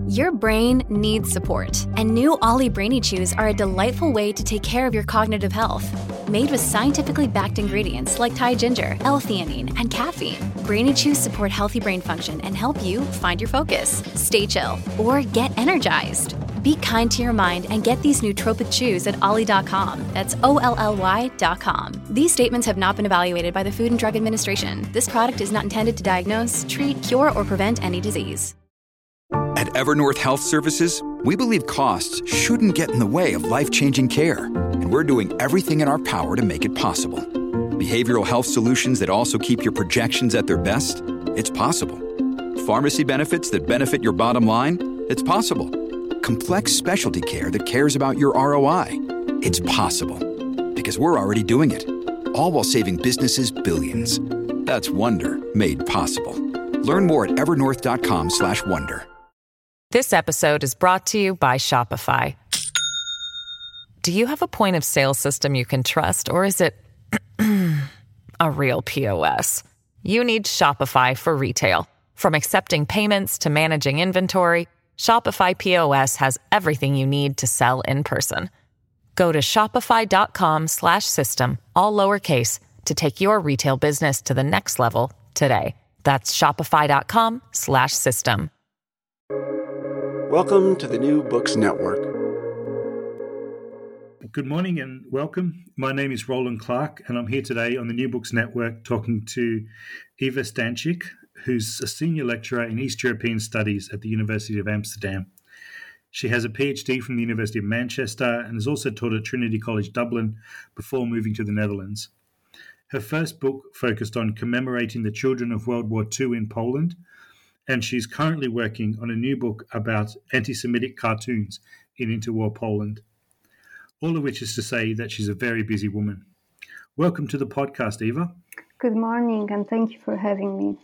Your brain needs support, and new Ollie Brainy Chews are a delightful way to take care of your cognitive health. Made with scientifically backed ingredients like Thai ginger, L-theanine, and caffeine, Brainy Chews support healthy brain function and help you find your focus, stay chill, or get energized. Be kind to your mind and get these nootropic chews at ollie.com. That's OLLY.com. These statements have not been evaluated by the Food and Drug Administration. This product is not intended to diagnose, treat, cure, or prevent any disease. At Evernorth Health Services, we believe costs shouldn't get in the way of life-changing care, and we're doing everything in our power to make it possible. Behavioral health solutions that also keep your projections at their best? It's possible. Pharmacy benefits that benefit your bottom line? It's possible. Complex specialty care that cares about your ROI? It's possible. Because we're already doing it. All while saving businesses billions. That's Wonder made possible. Learn more at evernorth.com/wonder. This episode is brought to you by Shopify. Do you have a point of sale system you can trust, or is it a real POS? You need Shopify for retail. From accepting payments to managing inventory, Shopify POS has everything you need to sell in person. Go to shopify.com/system, all lowercase, to take your retail business to the next level today. That's shopify.com/system. Welcome to the New Books Network. Good morning and welcome. My name is Roland Clark, and I'm here today on the New Books Network talking to Eva Stanczyk, who's a senior lecturer in East European Studies at the University of Amsterdam. She has a PhD from the University of Manchester and has also taught at Trinity College Dublin before moving to the Netherlands. Her first book focused on commemorating the children of World War II in Poland, and she's currently working on a new book about anti-Semitic cartoons in interwar Poland. All of which is to say that she's a very busy woman. Welcome to the podcast, Eva. Good morning, and thank you for having me.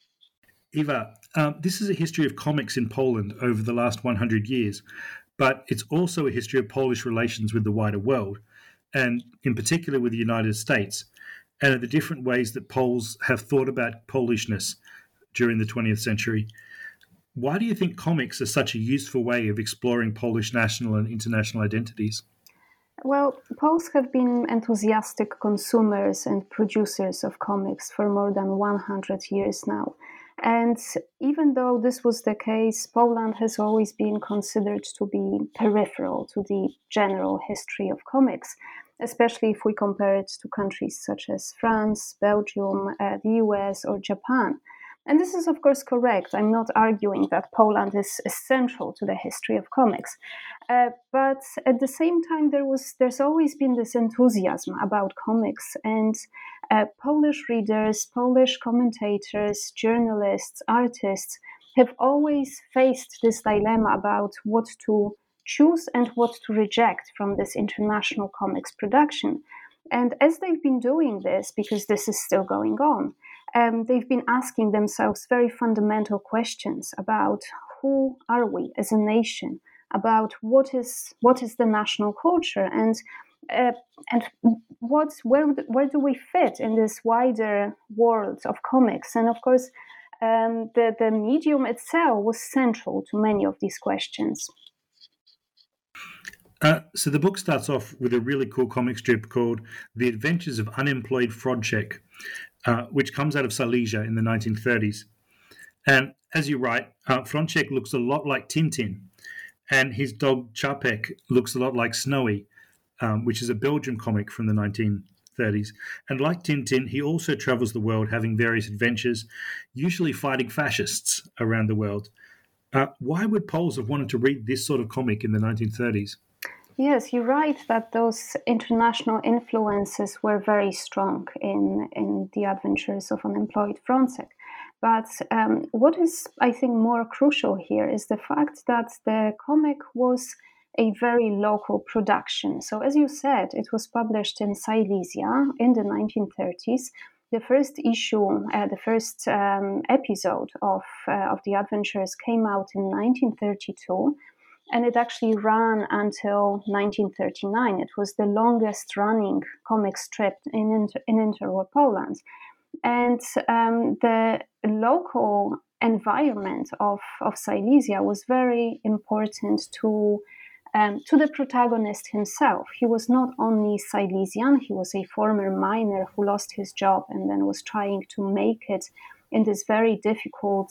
Eva, this is a history of comics in Poland over the last 100 years, but it's also a history of Polish relations with the wider world, and in particular with the United States, and of the different ways that Poles have thought about Polishness during the 20th century. Why do you think comics are such a useful way of exploring Polish national and international identities? Well, Poles have been enthusiastic consumers and producers of comics for more than 100 years now. And even though this was the case, Poland has always been considered to be peripheral to the general history of comics, especially if we compare it to countries such as France, Belgium, the US, or Japan. And this is, of course, correct. I'm not arguing that Poland is essential to the history of comics. But at the same time, there's always been this enthusiasm about comics, and Polish readers, Polish commentators, journalists, artists have always faced this dilemma about what to choose and what to reject from this international comics production. And as they've been doing this, because this is still going on, they've been asking themselves very fundamental questions about who are we as a nation, about what is the national culture, and where do we fit in this wider world of comics. And of course, the medium itself was central to many of these questions. So the book starts off with a really cool comic strip called The Adventures of Unemployed Frodczek, which comes out of Silesia in the 1930s. And as you write, Frodczek looks a lot like Tintin, and his dog Čapek looks a lot like Snowy, which is a Belgian comic from the 1930s. And like Tintin, he also travels the world having various adventures, usually fighting fascists around the world. Why would Poles have wanted to read this sort of comic in the 1930s? Yes, you're right that those international influences were very strong in the adventures of Unemployed Frodczek. But what is, I think, more crucial here is the fact that the comic was a very local production. So as you said, it was published in Silesia in the 1930s. The first issue, the first episode of the adventures came out in 1932. And it actually ran until 1939. It was the longest running comic strip in interwar Poland. And the local environment of Silesia was very important to the protagonist himself. He was not only Silesian, he was a former miner who lost his job and then was trying to make it in this very difficult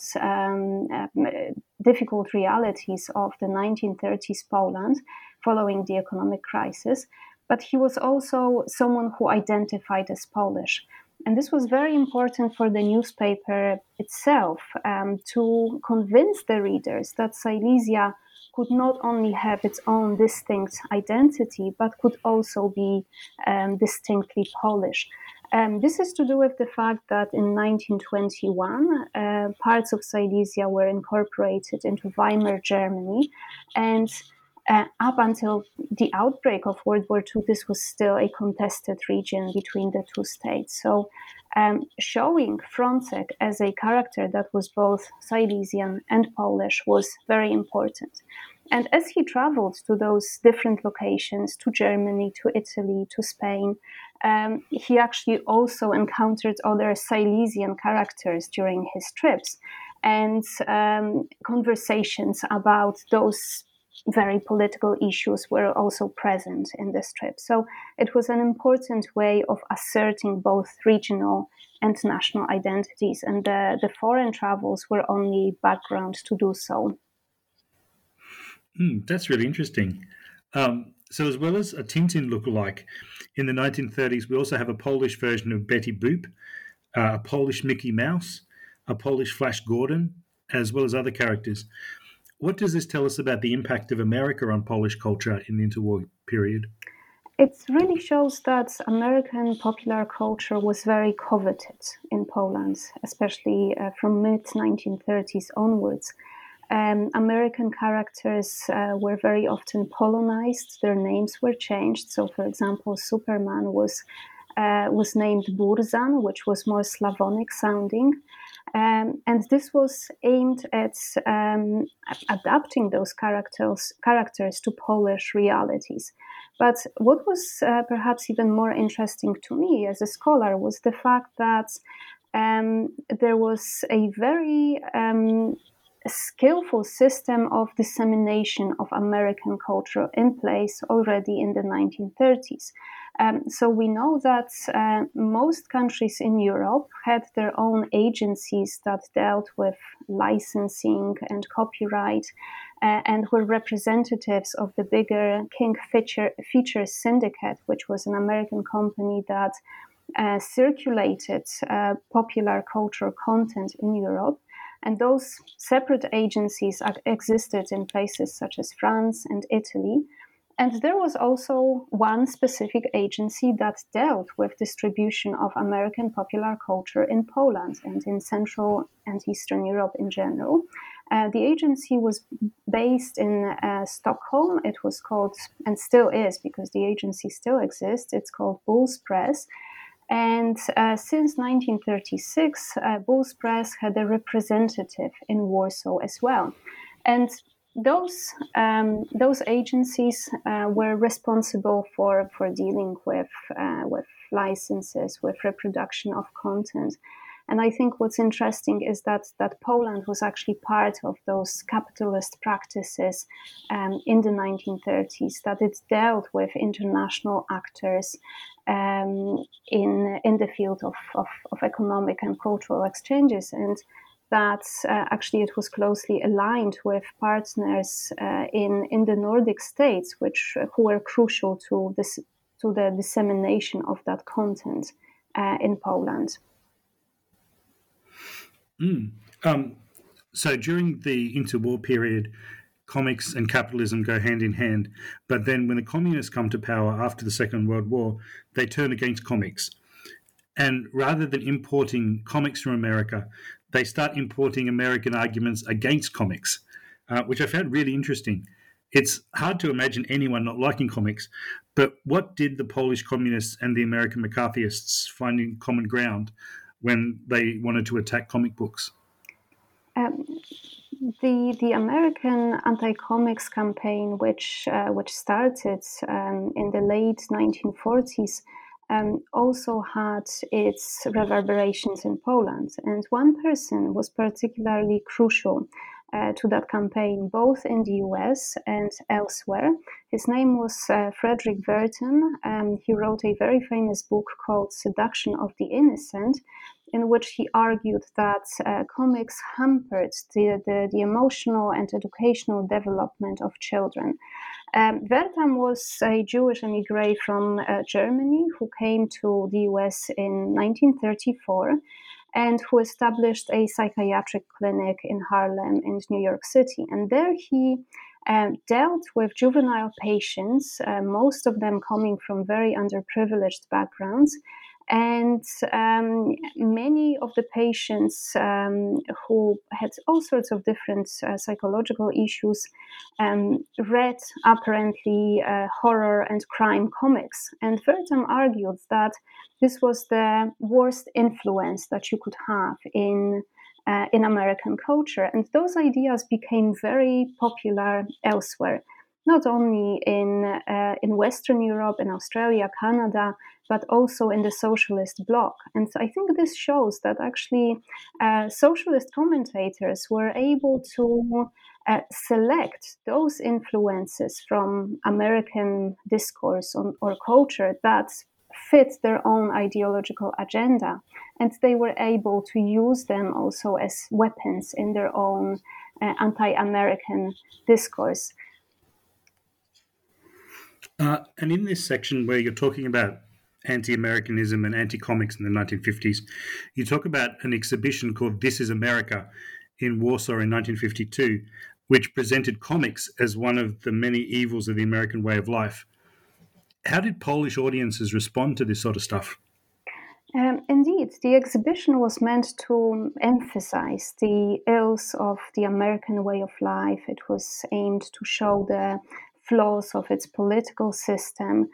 realities of the 1930s Poland following the economic crisis. But he was also someone who identified as Polish. And this was very important for the newspaper itself to convince the readers that Silesia could not only have its own distinct identity, but could also be distinctly Polish. This is to do with the fact that in 1921, parts of Silesia were incorporated into Weimar Germany, and up until the outbreak of World War II, this was still a contested region between the two states. So showing Frącek as a character that was both Silesian and Polish was very important. And as he traveled to those different locations, to Germany, to Italy, to Spain, he actually also encountered other Silesian characters during his trips, and conversations about those very political issues were also present in this trip. So it was an important way of asserting both regional and national identities, and the foreign travels were only background to do so. That's really interesting. So as well as a Tintin lookalike, in the 1930s, we also have a Polish version of Betty Boop, a Polish Mickey Mouse, a Polish Flash Gordon, as well as other characters. What does this tell us about the impact of America on Polish culture in the interwar period? It really shows that American popular culture was very coveted in Poland, especially from mid-1930s onwards. American characters were very often Polonized. Their names were changed. So, for example, Superman was named Burzan, which was more Slavonic sounding. And this was aimed at adapting those characters to Polish realities. But what was perhaps even more interesting to me as a scholar was the fact that there was a very skillful system of dissemination of American culture in place already in the 1930s. So we know that most countries in Europe had their own agencies that dealt with licensing and copyright and were representatives of the bigger King Features Syndicate, which was an American company that circulated popular cultural content in Europe. And those separate agencies existed in places such as France and Italy. And there was also one specific agency that dealt with distribution of American popular culture in Poland and in Central and Eastern Europe in general. The agency was based in Stockholm. It was called, and still is because the agency still exists, it's called Bulls Press. And since 1936, Bulls Press had a representative in Warsaw as well. And those agencies were responsible for dealing with licenses, with reproduction of content. And I think what's interesting is that Poland was actually part of those capitalist practices in the 1930s, that it dealt with international actors in the field of economic and cultural exchanges, and that actually it was closely aligned with partners in the Nordic states, who were crucial to the dissemination of that content in Poland. So during the interwar period, comics and capitalism go hand in hand. But then when the communists come to power after the Second World War, they turn against comics. And rather than importing comics from America, they start importing American arguments against comics, which I found really interesting. It's hard to imagine anyone not liking comics, but what did the Polish communists and the American McCarthyists find in common ground when they wanted to attack comic books? The American anti-comics campaign, which started in the late 1940s, also had its reverberations in Poland. And one person was particularly crucial to that campaign, both in the US and elsewhere. His name was Frederick Wertham. He wrote a very famous book called Seduction of the Innocent, in which he argued that comics hampered the emotional and educational development of children. Wertham was a Jewish emigre from Germany who came to the US in 1934 and who established a psychiatric clinic in Harlem and New York City. And there he dealt with juvenile patients, most of them coming from very underprivileged backgrounds. And many of the patients who had all sorts of different psychological issues read apparently horror and crime comics. And Wertham argued that this was the worst influence that you could have in American culture. And those ideas became very popular elsewhere, not only in Western Europe, in Australia, Canada, but also in the socialist bloc. And I think this shows that actually socialist commentators were able to select those influences from American discourse or culture that fit their own ideological agenda. And they were able to use them also as weapons in their own anti-American discourse. And in this section where you're talking about anti-Americanism and anti-comics in the 1950s, you talk about an exhibition called This is America in Warsaw in 1952, which presented comics as one of the many evils of the American way of life. How did Polish audiences respond to this sort of stuff? Indeed, the exhibition was meant to emphasize the ills of the American way of life. It was aimed to show the flaws of its political system.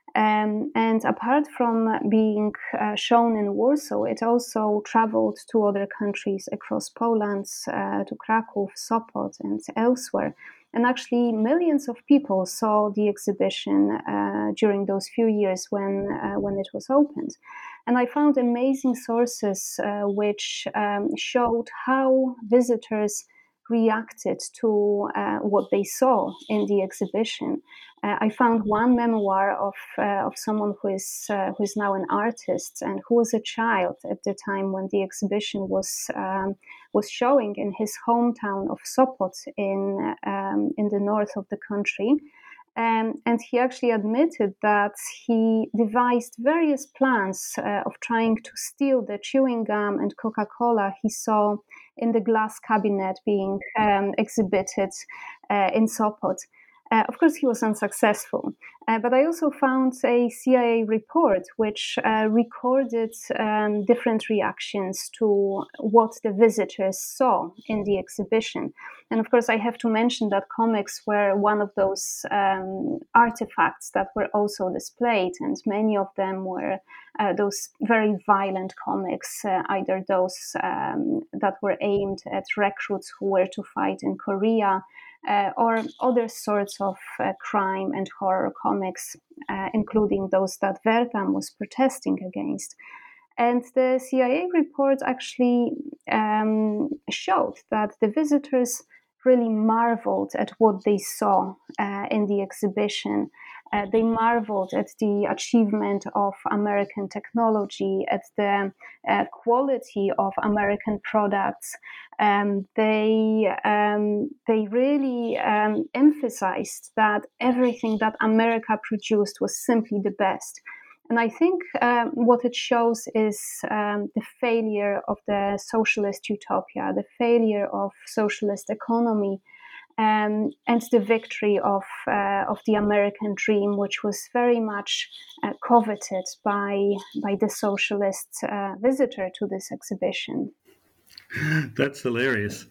And apart from being shown in Warsaw, it also traveled to other countries across Poland, to Kraków, Sopot, and elsewhere. And actually, millions of people saw the exhibition during those few years when it was opened. And I found amazing sources which showed how visitors reacted to what they saw in the exhibition. I found one memoir of someone who is now an artist and who was a child at the time when the exhibition was showing in his hometown of Sopot in the north of the country. And he actually admitted that he devised various plans of trying to steal the chewing gum and Coca-Cola he saw in the glass cabinet being exhibited in Sopot. Of course, he was unsuccessful. But I also found a CIA report which recorded different reactions to what the visitors saw in the exhibition. And of course, I have to mention that comics were one of those artifacts that were also displayed. And many of them were those very violent comics, either those that were aimed at recruits who were to fight in Korea, or other sorts of crime and horror comics, including those that Wertham was protesting against. And the CIA report actually showed that the visitors really marveled at what they saw in the exhibition. They marveled at the achievement of American technology, at the quality of American products. They really emphasized that everything that America produced was simply the best. And I think what it shows is the failure of the socialist utopia, the failure of socialist economy, and the victory of the American dream, which was very much coveted by the socialist visitor to this exhibition. That's hilarious.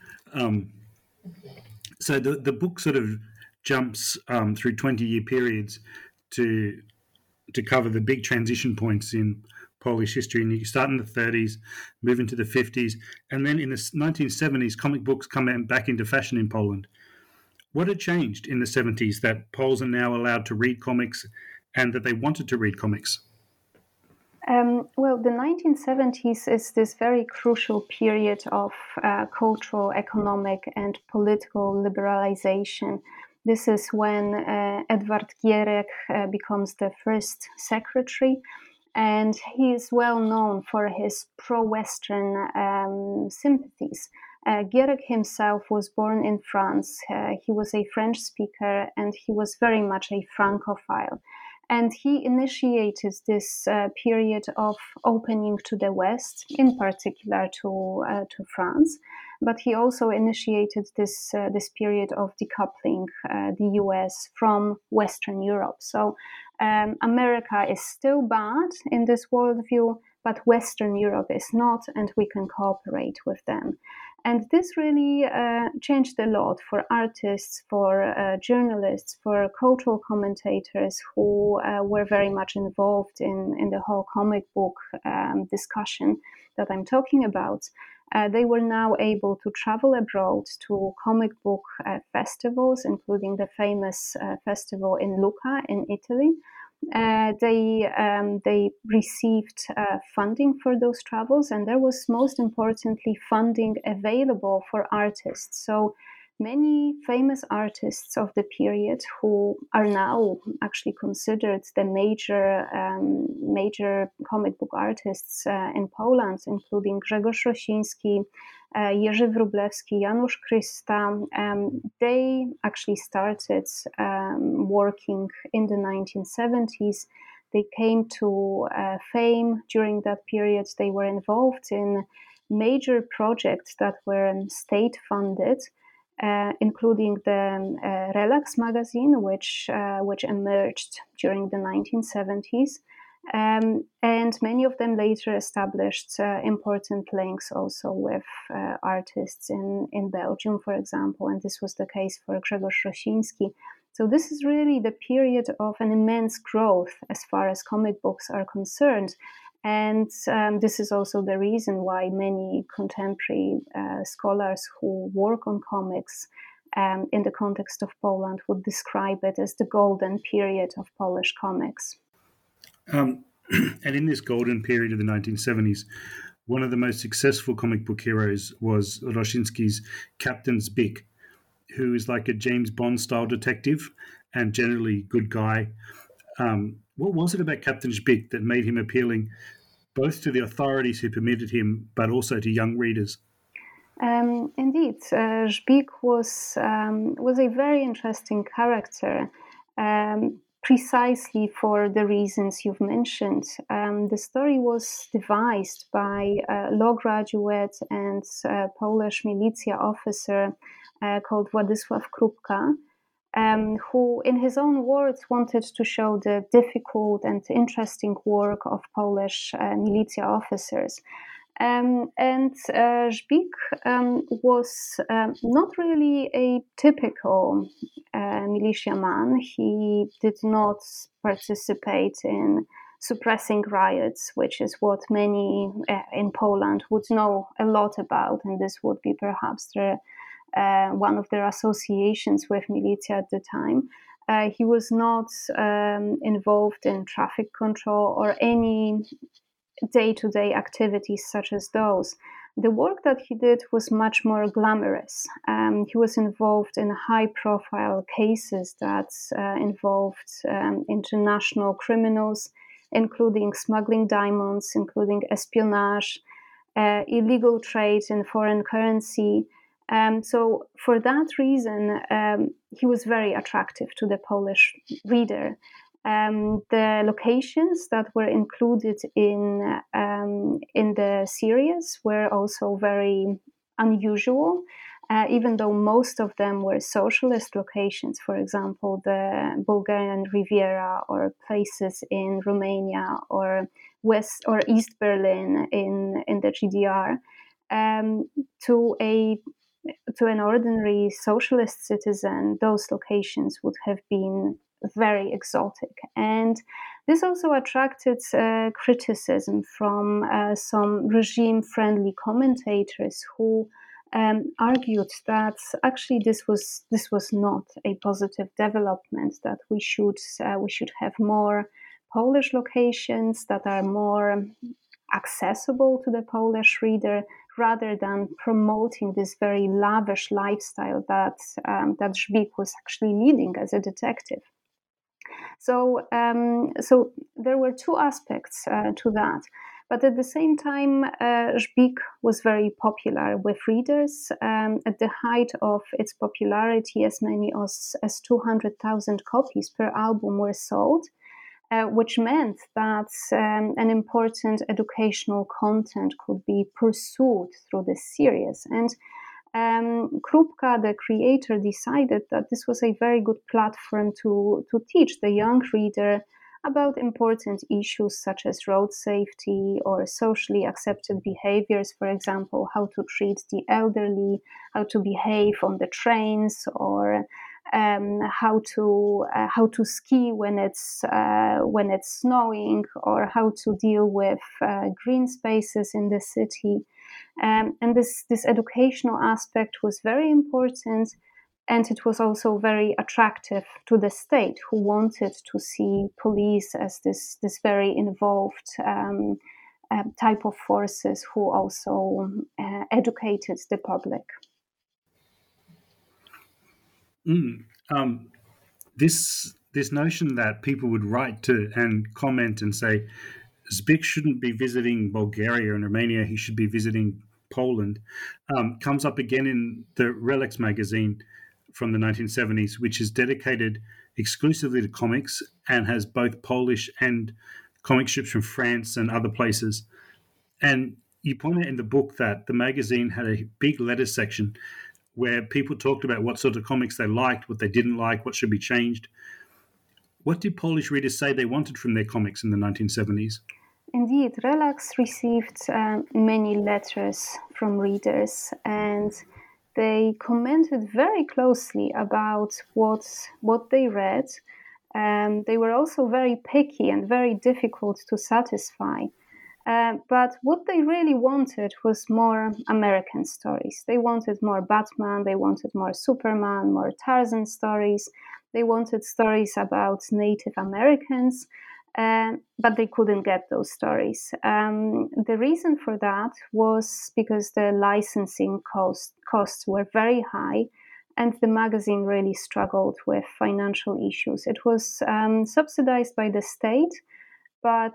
So the book sort of jumps through 20-year periods to cover the big transition points in Polish history. And you start in the 30s, move into the 50s, and then in the 1970s, comic books come back into fashion in Poland. What had changed in the 70s that Poles are now allowed to read comics and that they wanted to read comics? Well, the 1970s is this very crucial period of cultural, economic, and political liberalization. This is when Edward Gierek becomes the first secretary, and he is well known for his pro-Western sympathies. Gierek himself was born in France. He was a French speaker, and he was very much a Francophile. And he initiated this period of opening to the West, in particular to France. But he also initiated this period of decoupling the US from Western Europe. So America is still bad in this worldview, but Western Europe is not, and we can cooperate with them. And this really changed a lot for artists, for journalists, for cultural commentators who were very much involved in the whole comic book discussion that I'm talking about. They were now able to travel abroad to comic book festivals, including the famous festival in Lucca in Italy. They received funding for those travels, and there was most importantly funding available for artists. So many famous artists of the period who are now actually considered the major comic book artists in Poland, including Grzegorz Rosiński, Jerzy Wróblewski, Janusz Krysta, they actually started working in the 1970s. They came to fame during that period. They were involved in major projects that were state-funded, including the Relax magazine, which emerged during the 1970s. And many of them later established important links also with artists in Belgium, for example, and this was the case for Grzegorz Rosiński. So this is really the period of an immense growth as far as comic books are concerned. And this is also the reason why many contemporary scholars who work on comics in the context of Poland would describe it as the golden period of Polish comics. And in this golden period of the 1970s, one of the most successful comic book heroes was Rosiński's Captain Zbik, who is like a James Bond-style detective and generally good guy. What was it about Captain Zbik that made him appealing both to the authorities who permitted him, but also to young readers? Indeed, Zbik was a very interesting character, precisely for the reasons you've mentioned. The story was devised by a law graduate and Polish militia officer called Władysław Krupka, who, in his own words, wanted to show the difficult and interesting work of Polish militia officers. And Zbik was not really a typical militiaman. He did not participate in suppressing riots, which is what many in Poland would know a lot about, and this would be perhaps one of their associations with militia at the time. He was not involved in traffic control or any day-to-day activities such as those. The work that he did was much more glamorous. He was involved in high-profile cases that involved international criminals, including smuggling diamonds, including espionage, illegal trade in foreign currency. So for that reason, he was very attractive to the Polish reader. The locations that were included in the series were also very unusual, even though most of them were socialist locations. For example, the Bulgarian Riviera, or places in Romania, or West or East Berlin in the GDR. To an ordinary socialist citizen, those locations would have been very exotic. And this also attracted criticism from some regime-friendly commentators who argued that actually this was not a positive development, that we should have more Polish locations that are more accessible to the Polish reader, rather than promoting this very lavish lifestyle that Żbik was actually leading as a detective. So there were two aspects to that. But at the same time, Żbik was very popular with readers. At the height of its popularity, as many as 200,000 copies per album were sold, which meant that an important educational content could be pursued through this series. And Krupka, the creator, decided that this was a very good platform to teach the young reader about important issues such as road safety or socially accepted behaviors, for example, how to treat the elderly, how to behave on the trains, or how to ski when it's snowing, or how to deal with green spaces in the city. And this educational aspect was very important, and it was also very attractive to the state, who wanted to see police as this very involved type of forces who also educated the public. This notion that people would write to and comment and say Żbik shouldn't be visiting Bulgaria and Romania, he should be visiting Poland, comes up again in the Relax magazine from the 1970s, which is dedicated exclusively to comics and has both Polish and comic strips from France and other places. And you point out in the book that the magazine had a big letter section where people talked about what sort of comics they liked, what they didn't like, what should be changed. What did Polish readers say they wanted from their comics in the 1970s? Indeed, Relax received many letters from readers, and they commented very closely about what they read. They were also very picky and very difficult to satisfy. But what they really wanted was more American stories. They wanted more Batman, they wanted more Superman, more Tarzan stories. They wanted stories about Native Americans, but they couldn't get those stories. The reason for that was because the licensing costs were very high, and the magazine really struggled with financial issues. It was subsidized by the state, but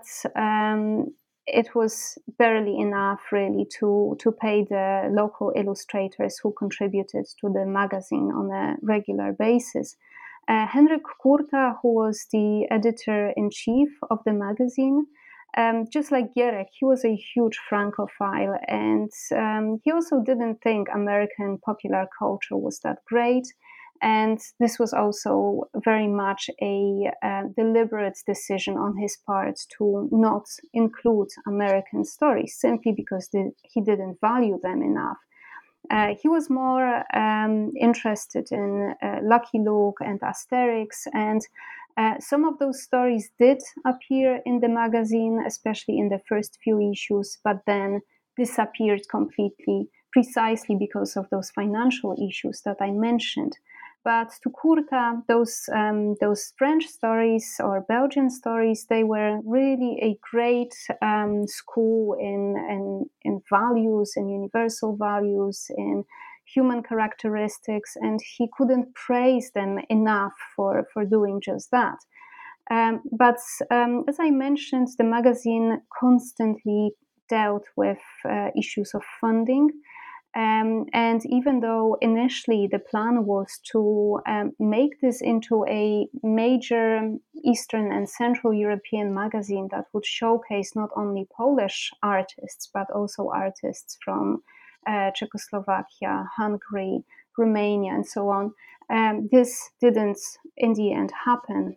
it was barely enough really to pay the local illustrators who contributed to the magazine on a regular basis. Henryk Kurta, who was the editor-in-chief of the magazine, just like Gierek, he was a huge Francophile, and he also didn't think American popular culture was that great. And this was also very much a deliberate decision on his part to not include American stories, simply because he didn't value them enough. He was more interested in Lucky Luke and Asterix, and some of those stories did appear in the magazine, especially in the first few issues, but then disappeared completely, precisely because of those financial issues that I mentioned. But to Kurta, those French stories or Belgian stories, they were really a great school in values, in universal values, in human characteristics, and he couldn't praise them enough for doing just that. But as I mentioned, the magazine constantly dealt with issues of funding. And even though initially the plan was to make this into a major Eastern and Central European magazine that would showcase not only Polish artists, but also artists from Czechoslovakia, Hungary, Romania, and so on, this didn't in the end happen.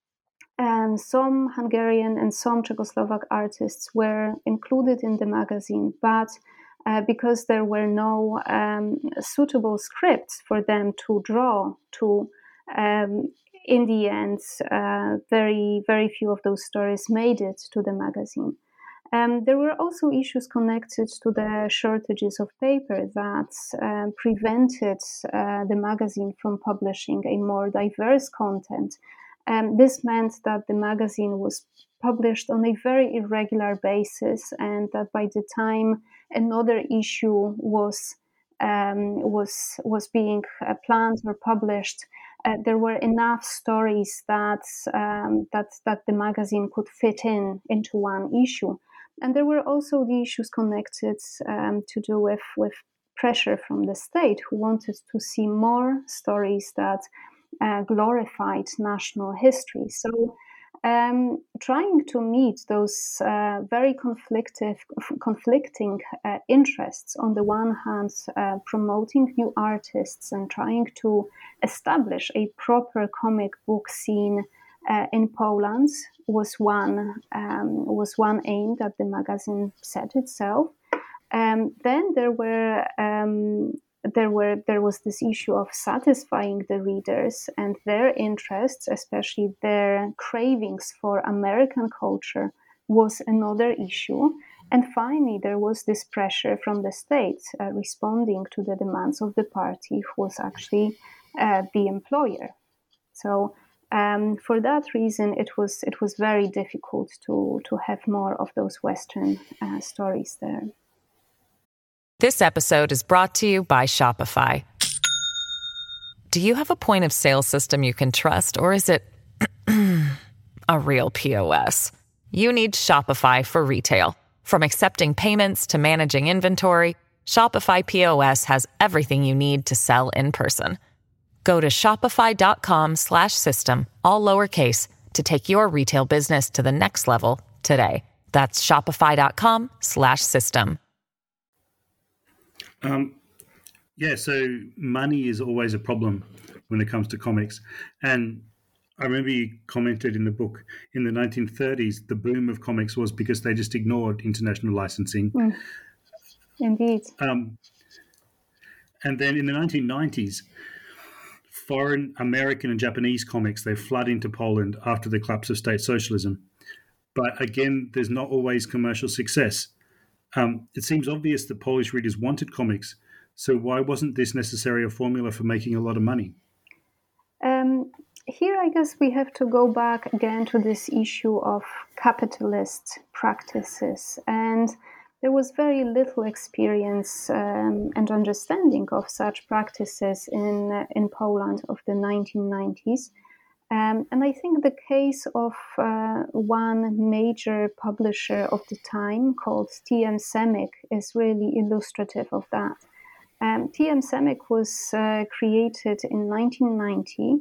Some Hungarian and some Czechoslovak artists were included in the magazine, but because there were no suitable scripts for them to draw to, in the end, very, very few of those stories made it to the magazine. There were also issues connected to the shortages of paper that prevented the magazine from publishing a more diverse content. This meant that the magazine was published on a very irregular basis, and that by the time another issue was being planned or published, there were enough stories that the magazine could fit into one issue. And there were also the issues connected to do with pressure from the state, who wanted to see more stories that glorified national history. So trying to meet those very conflicting interests, on the one hand promoting new artists and trying to establish a proper comic book scene in Poland was one aim that the magazine set itself. Then there was this issue of satisfying the readers and their interests, especially their cravings for American culture, was another issue. And finally, there was this pressure from the state responding to the demands of the party, who was actually the employer. So for that reason, it was very difficult to have more of those Western stories there. This episode is brought to you by Shopify. Do you have a point of sale system you can trust, or is it a real POS? You need Shopify for retail. From accepting payments to managing inventory, Shopify POS has everything you need to sell in person. Go to shopify.com/system, all lowercase, to take your retail business to the next level today. That's shopify.com/system. So money is always a problem when it comes to comics. And I remember you commented in the book, in the 1930s, the boom of comics was because they just ignored international licensing. Indeed. And then in the 1990s, foreign American and Japanese comics, they flood into Poland after the collapse of state socialism. But again, there's not always commercial success. It seems obvious that Polish readers wanted comics, so why wasn't this necessarily a formula for making a lot of money? Here, I guess we have to go back again to this issue of capitalist practices. And there was very little experience and understanding of such practices in Poland of the 1990s. And I think the case of one major publisher of the time called T.M. Semik is really illustrative of that. T.M. Semik was created in 1990,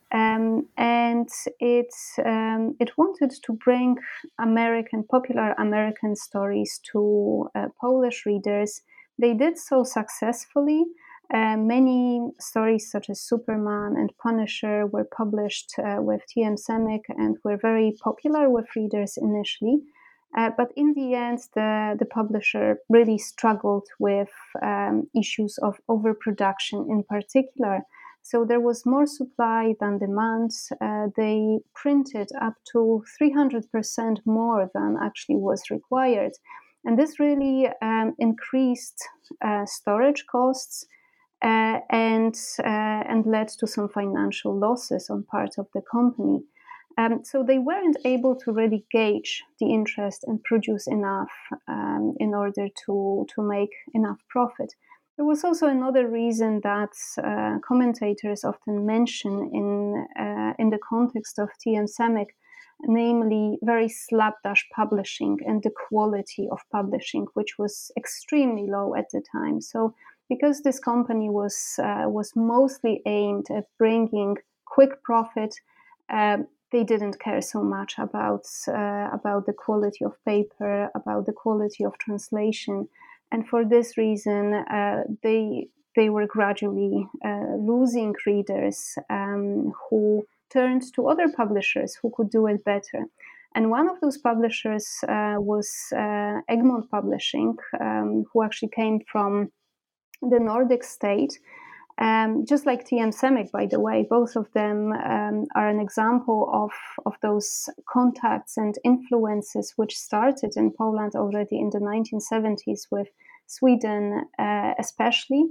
and it wanted to bring popular American stories to Polish readers. They did so successfully. Many stories such as Superman and Punisher were published with T.M. Semik and were very popular with readers initially. But in the end, the publisher really struggled with issues of overproduction in particular. So there was more supply than demand. They printed up to 300% more than actually was required. And this really increased storage costs and led to some financial losses on part of the company. So they weren't able to really gauge the interest and produce enough in order to make enough profit. There was also another reason that commentators often mention in the context of T.M. Semik, namely very slapdash publishing and the quality of publishing, which was extremely low at the time. So because this company was mostly aimed at bringing quick profit, they didn't care so much about the quality of paper, about the quality of translation, and for this reason, they were gradually losing readers who turned to other publishers who could do it better. And one of those publishers was Egmont Publishing, who actually came from the Nordic state. Just like T.M. Semik, by the way, both of them are an example of those contacts and influences which started in Poland already in the 1970s with Sweden especially.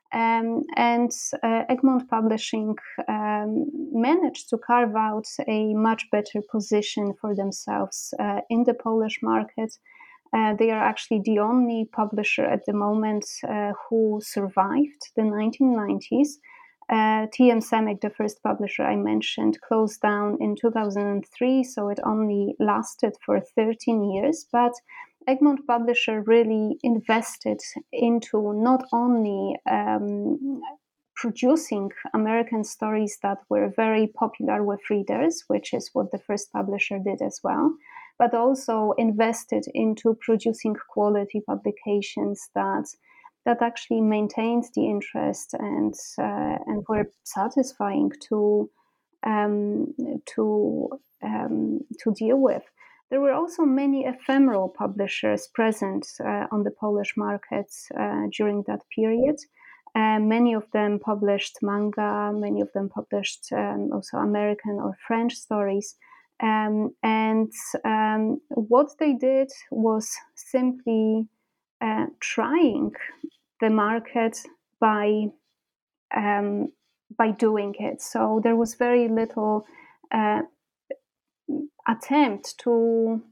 And Egmont Publishing managed to carve out a much better position for themselves in the Polish market. They are actually the only publisher at the moment who survived the 1990s. TM Semik, the first publisher I mentioned, closed down in 2003, so it only lasted for 13 years. But Egmont Publisher really invested into not only producing American stories that were very popular with readers, which is what the first publisher did as well, but also invested into producing quality publications that actually maintained the interest and were satisfying to deal with. There were also many ephemeral publishers present on the Polish markets during that period. Many of them published manga, many of them published also American or French stories. What they did was simply trying the market by doing it. So there was very little attempt to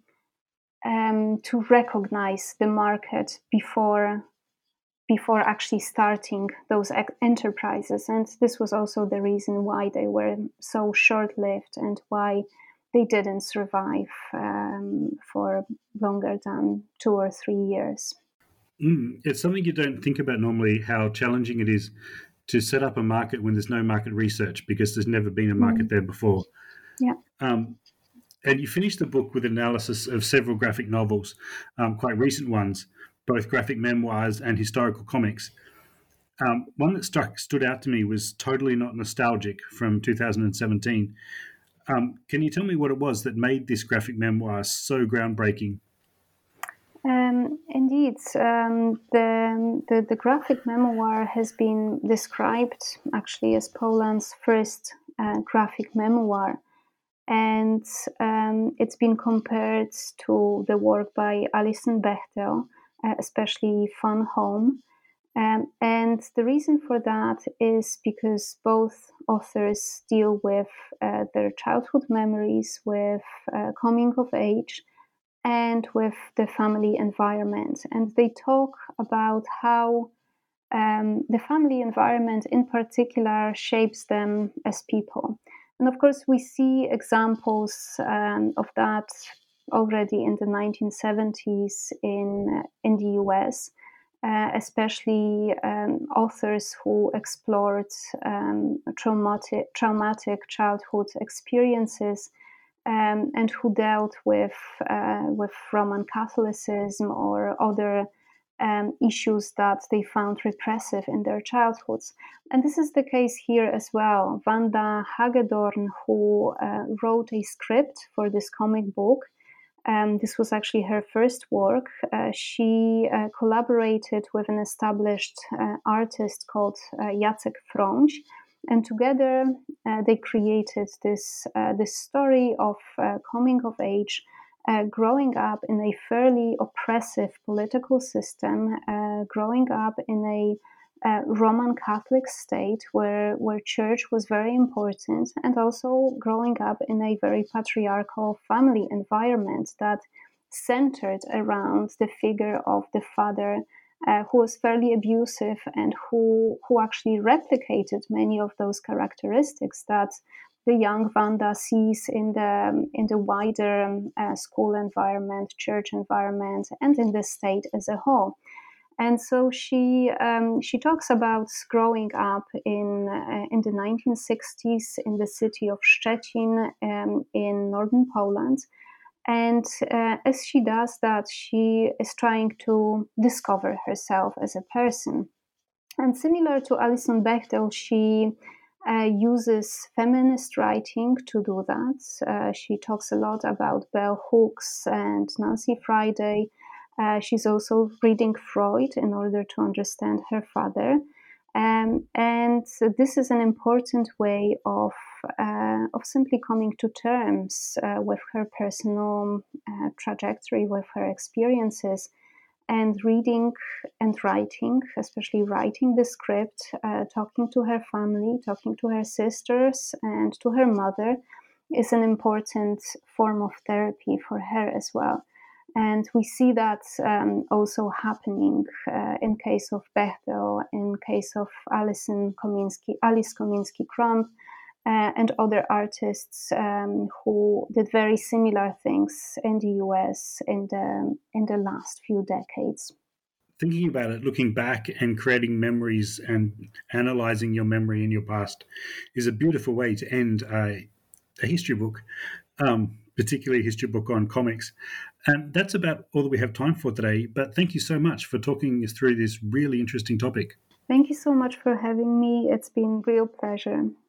recognize the market before actually starting those enterprises. And this was also the reason why they were so short-lived and why they didn't survive for longer than 2 or 3 years. It's something you don't think about normally, how challenging it is to set up a market when there's no market research, because there's never been a market there before. Yeah. And you finished the book with an analysis of several graphic novels, quite recent ones, both graphic memoirs and historical comics. One that stood out to me was Totally Not Nostalgic from 2017. Can you tell me what it was that made this graphic memoir so groundbreaking? Indeed, the graphic memoir has been described actually as Poland's first graphic memoir, and it's been compared to the work by Alison Bechdel, especially Fun Home. And the reason for that is because both authors deal with their childhood memories, with coming of age, and with the family environment. And they talk about how the family environment in particular shapes them as people. And of course, we see examples of that already in the 1970s in the US, especially authors who explored traumatic childhood experiences and who dealt with Roman Catholicism or other issues that they found repressive in their childhoods. And this is the case here as well. Wanda Hagedorn, who wrote a script for this comic book, this was actually her first work. She collaborated with an established artist called Jacek Frącz, and together they created this story of coming of age, growing up in a fairly oppressive political system, growing up in a Roman Catholic state where church was very important, and also growing up in a very patriarchal family environment that centered around the figure of the father, who was fairly abusive and who actually replicated many of those characteristics that the young Wanda sees in the wider school environment, church environment, and in the state as a whole. And so she talks about growing up in the 1960s in the city of Szczecin in northern Poland. And as she does that, she is trying to discover herself as a person. And similar to Alison Bechdel, she uses feminist writing to do that. She talks a lot about Bell Hooks and Nancy Friday. She's also reading Freud in order to understand her father. And this is an important way of simply coming to terms with her personal trajectory, with her experiences, and reading and writing, especially writing the script, talking to her family, talking to her sisters and to her mother is an important form of therapy for her as well. And we see that also happening in case of Bechtel, in case of Alice Kominsky-Crumb, and other artists who did very similar things in the US in the last few decades. Thinking about it, looking back and creating memories and analyzing your memory in your past is a beautiful way to end a history book, particularly a history book on comics. And that's about all that we have time for today. But thank you so much for talking us through this really interesting topic. Thank you so much for having me. It's been a real pleasure.